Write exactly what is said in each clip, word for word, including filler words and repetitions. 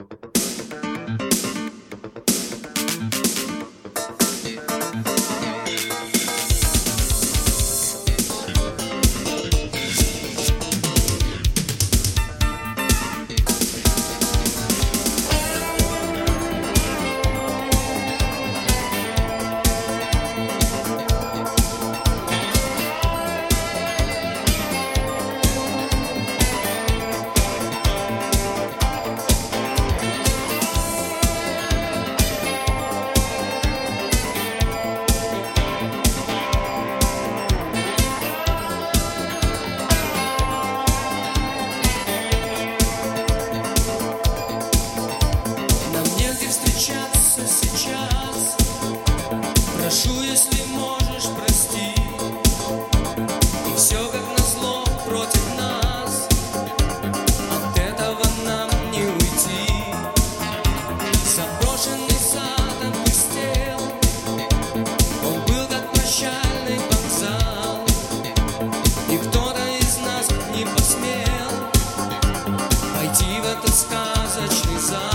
Прошу, если можешь, прости. И все как назло против нас. От этого нам не уйти. Заброшенный сад опустел. Он был как прощальный вокзал. И кто-то из нас не посмел пойти в этот сказочный зал.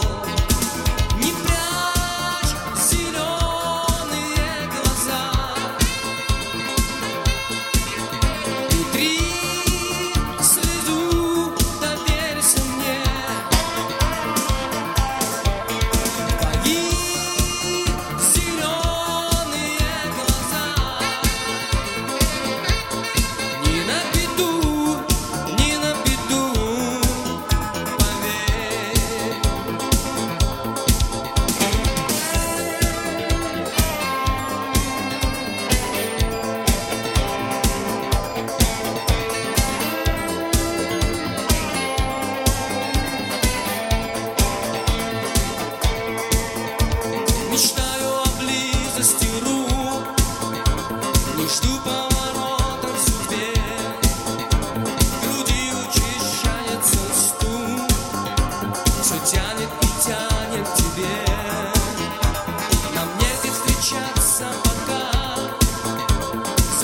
Мечтаю о близости рук, не жду поворотов в судьбе. В груди учащается стук, все тянет и тянет к тебе. Нам негде встречаться пока,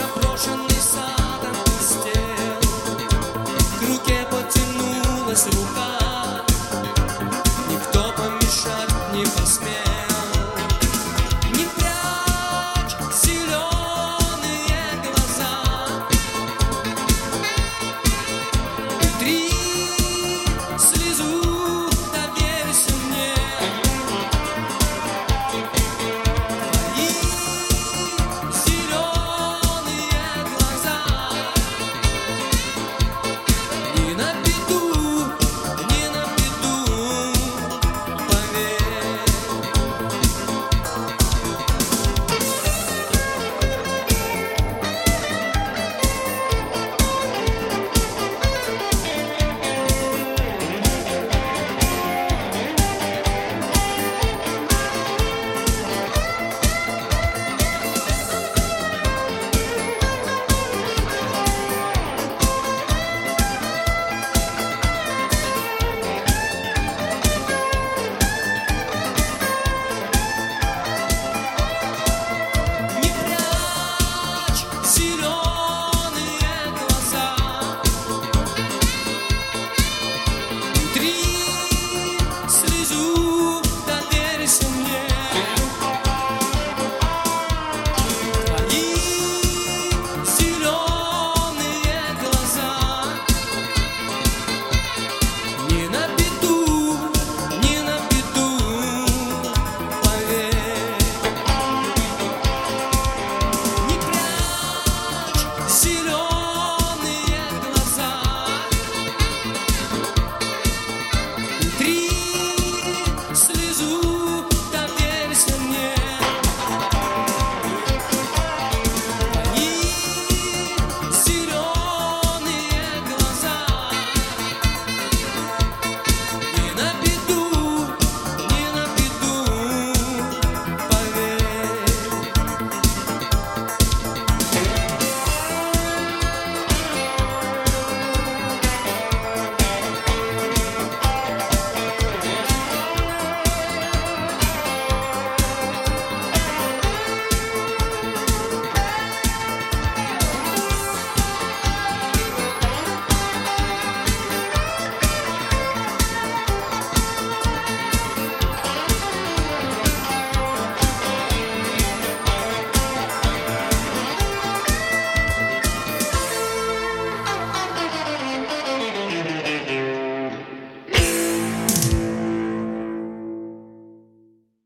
заброшенный сад опустел. К руке потянулась рука.